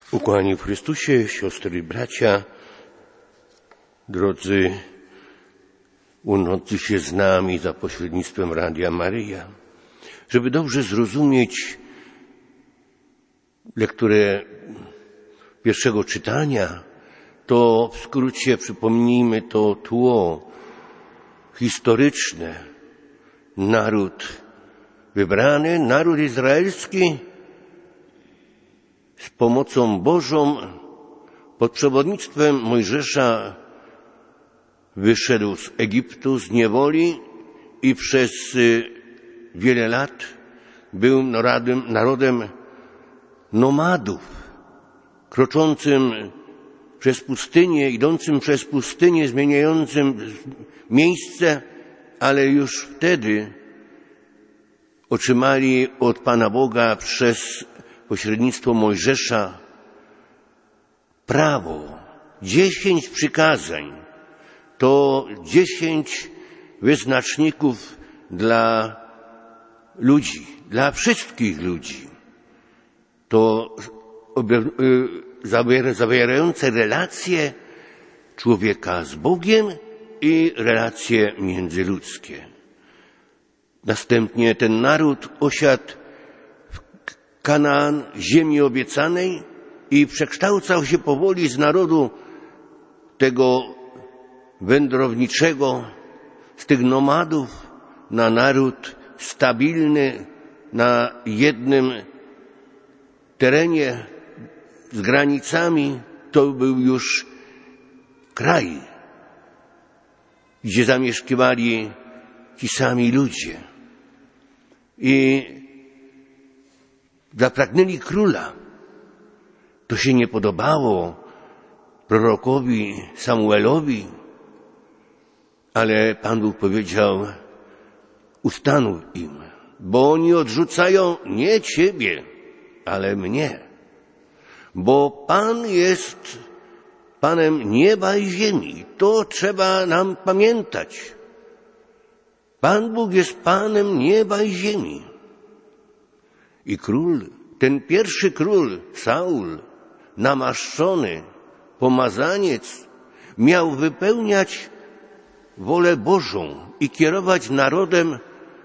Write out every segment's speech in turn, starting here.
Ukochani w Chrystusie, siostry i bracia, drodzy łączący się z nami za pośrednictwem Radia Maryja, żeby dobrze zrozumieć lekturę pierwszego czytania, to w skrócie przypomnijmy to tło historyczne. Naród wybrany, naród izraelski z pomocą Bożą pod przewodnictwem Mojżesza wyszedł z Egiptu, z niewoli i przez wiele lat był narodem nomadów, kroczącym przez pustynię, idącym przez pustynię, zmieniającym miejsce, ale już wtedy otrzymali od Pana Boga przez pośrednictwo Mojżesza prawo, 10 przykazań. To 10 wyznaczników dla ludzi, dla wszystkich ludzi. To zawierające relacje człowieka z Bogiem i relacje międzyludzkie. Następnie ten naród osiadł w Kanaan, ziemi obiecanej, i przekształcał się powoli z narodu tego wędrowniczego, z tych nomadów, na naród stabilny, na jednym terenie z granicami. To był już kraj, gdzie zamieszkiwali ci sami ludzie i zapragnęli króla. To się nie podobało prorokowi Samuelowi, ale Pan Bóg powiedział: ustanów im, bo oni odrzucają nie Ciebie, ale mnie. Bo Pan jest Panem nieba i ziemi. To trzeba nam pamiętać. Pan Bóg jest Panem nieba i ziemi. I król, ten pierwszy król, Saul, namaszczony, pomazaniec, miał wypełniać wolę Bożą i kierować narodem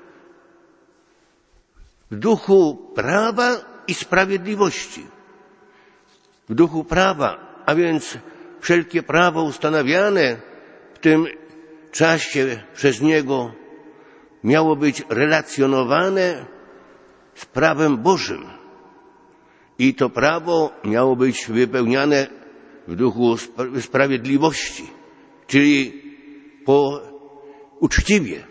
w duchu prawa i sprawiedliwości. W duchu prawa, a więc wszelkie prawo ustanawiane w tym czasie przez niego miało być relacjonowane z prawem Bożym. I to prawo miało być wypełniane w duchu sprawiedliwości, czyli uczciwie.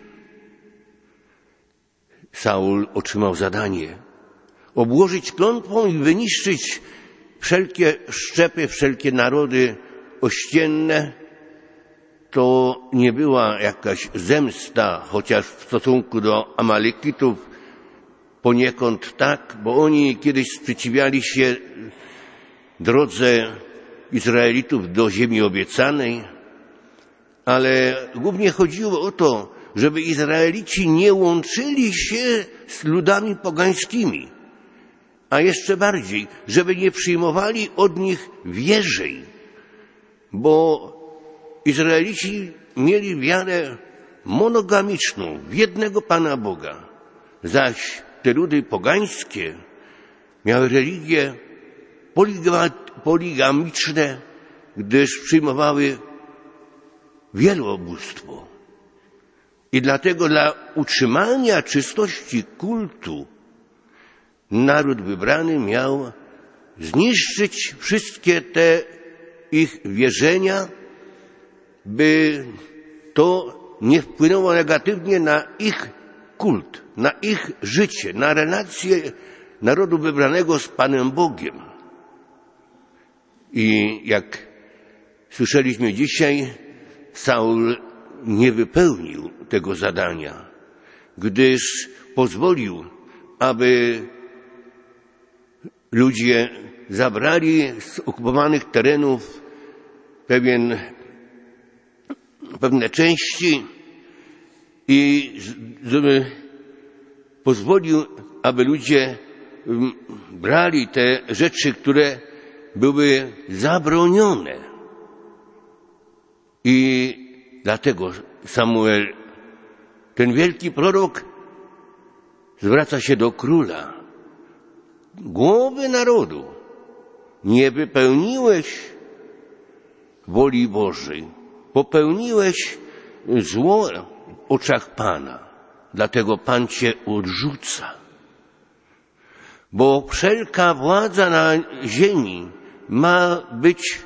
Saul otrzymał zadanie obłożyć klątwą i wyniszczyć wszelkie szczepy, wszelkie narody ościenne. To nie była jakaś zemsta, chociaż w stosunku do Amalekitów poniekąd tak, bo oni kiedyś sprzeciwiali się drodze Izraelitów do ziemi obiecanej, ale głównie chodziło o to, żeby Izraelici nie łączyli się z ludami pogańskimi, a jeszcze bardziej, żeby nie przyjmowali od nich wierzeń, bo Izraelici mieli wiarę monogamiczną w jednego Pana Boga, zaś te ludy pogańskie miały religie poligamiczne, gdyż przyjmowały wielobóstwo. I dlatego dla utrzymania czystości kultu naród wybrany miał zniszczyć wszystkie te ich wierzenia, by to nie wpłynęło negatywnie na ich kult, na ich życie, na relacje narodu wybranego z Panem Bogiem. I jak słyszeliśmy dzisiaj, Saul nie wypełnił tego zadania, gdyż pozwolił, aby ludzie zabrali z okupowanych terenów pewne części i pozwolił, aby ludzie brali te rzeczy, które były zabronione. I dlatego Samuel, ten wielki prorok, zwraca się do króla. Głowy narodu, nie wypełniłeś woli Bożej, popełniłeś zło w oczach Pana, dlatego Pan cię odrzuca. Bo wszelka władza na ziemi ma być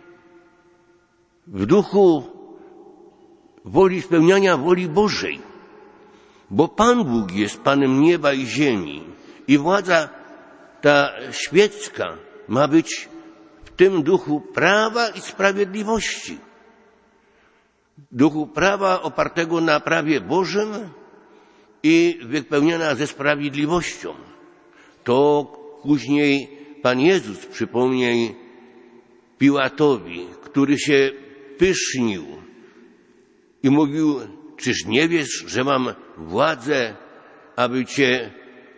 w duchu woli, spełniania woli Bożej. Bo Pan Bóg jest Panem nieba i ziemi i władza ta świecka ma być w tym duchu prawa i sprawiedliwości. Duchu prawa opartego na prawie Bożym i wypełniona ze sprawiedliwością. To później Pan Jezus przypomniał Piłatowi, który się pysznił i mówił: czyż nie wiesz, że mam władzę, aby cię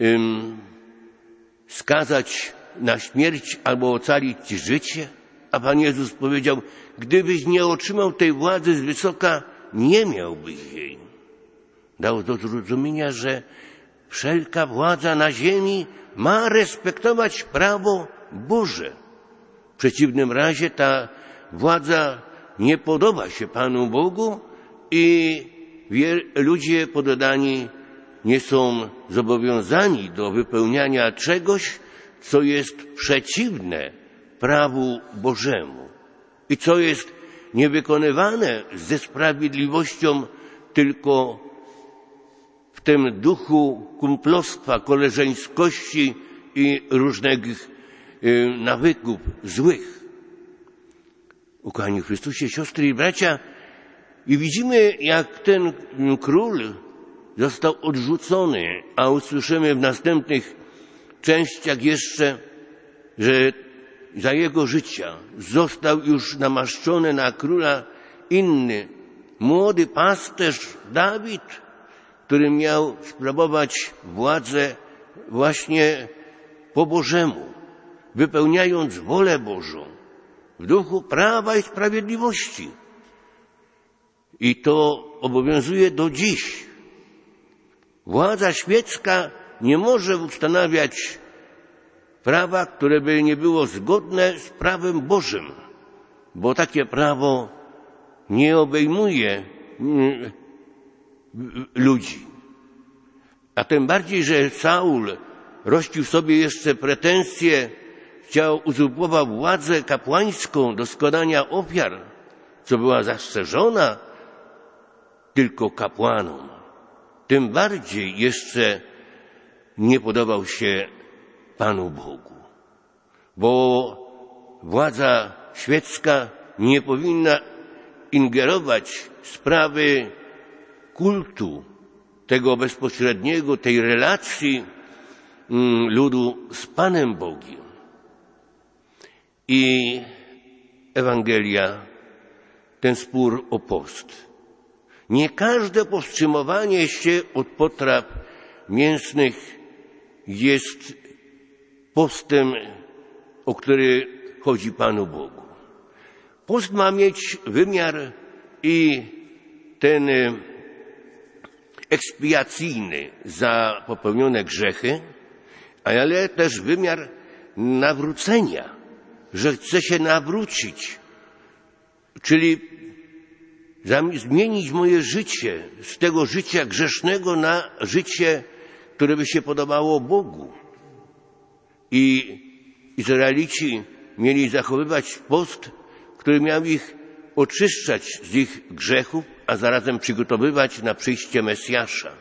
skazać na śmierć albo ocalić ci życie? A Pan Jezus powiedział: gdybyś nie otrzymał tej władzy z wysoka, nie miałbyś jej. Dał do zrozumienia, że wszelka władza na ziemi ma respektować prawo Boże. W przeciwnym razie ta władza nie podoba się Panu Bogu i ludzie poddani nie są zobowiązani do wypełniania czegoś, co jest przeciwne prawu Bożemu i co jest niewykonywane ze sprawiedliwością, tylko w tym duchu kumplostwa, koleżeńskości i różnych nawyków złych. Ukochani w Chrystusie, siostry i bracia, i widzimy, jak ten król został odrzucony, a usłyszymy w następnych częściach jeszcze, że za jego życia został już namaszczony na króla inny, młody pasterz Dawid, który miał sprawować władzę właśnie po Bożemu, wypełniając wolę Bożą w duchu prawa i sprawiedliwości. I to obowiązuje do dziś. Władza świecka nie może ustanawiać prawa, które by nie było zgodne z prawem Bożym, bo takie prawo nie obejmuje ludzi. A tym bardziej, że Saul rościł sobie jeszcze pretensje, uzurpował władzę kapłańską do składania ofiar, co była zastrzeżona tylko kapłanom. Tym bardziej jeszcze nie podobał się Panu Bogu, bo władza świecka nie powinna ingerować w sprawy kultu, tego bezpośredniego, tej relacji ludu z Panem Bogiem. I Ewangelia, ten spór o post. Nie każde powstrzymywanie się od potraw mięsnych jest postem, o który chodzi Panu Bogu. Post ma mieć wymiar i ten ekspiacyjny za popełnione grzechy, ale też wymiar nawrócenia, że chce się nawrócić, czyli zmienić moje życie z tego życia grzesznego na życie, które by się podobało Bogu. I Izraelici mieli zachowywać post, który miał ich oczyszczać z ich grzechów, a zarazem przygotowywać na przyjście Mesjasza.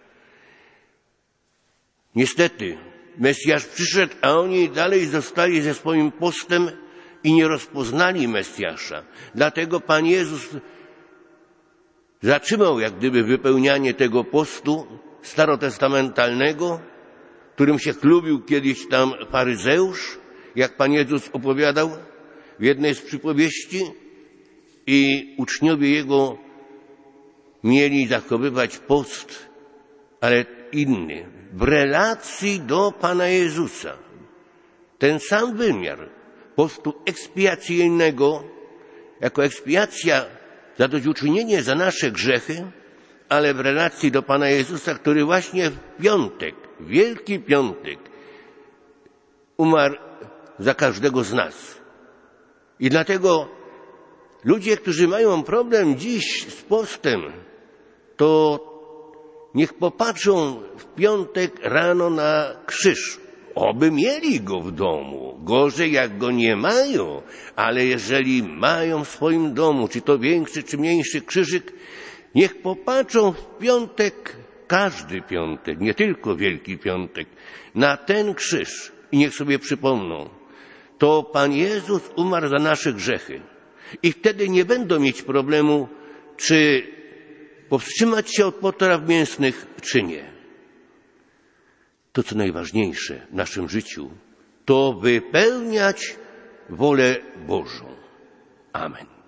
Niestety, Mesjasz przyszedł, a oni dalej zostali ze swoim postem i nie rozpoznali Mesjasza. Dlatego Pan Jezus zatrzymał jak gdyby wypełnianie tego postu starotestamentalnego, którym się chlubił kiedyś tam faryzeusz, jak Pan Jezus opowiadał w jednej z przypowieści, i uczniowie Jego mieli zachowywać post, ale inny, w relacji do Pana Jezusa. Ten sam wymiar postu ekspiacyjnego, jako ekspiacja, zadośćuczynienie za nasze grzechy, ale w relacji do Pana Jezusa, który właśnie w piątek, Wielki Piątek, umarł za każdego z nas. I dlatego ludzie, którzy mają problem dziś z postem, to niech popatrzą w piątek rano na krzyż. Oby mieli go w domu. Gorzej, jak go nie mają, ale jeżeli mają w swoim domu, czy to większy, czy mniejszy krzyżyk, niech popatrzą w piątek, każdy piątek, nie tylko Wielki Piątek, na ten krzyż i niech sobie przypomną, to Pan Jezus umarł za nasze grzechy. I wtedy nie będą mieć problemu, czy powstrzymać się od potraw mięsnych, czy nie. To, co najważniejsze w naszym życiu, to wypełniać wolę Bożą. Amen.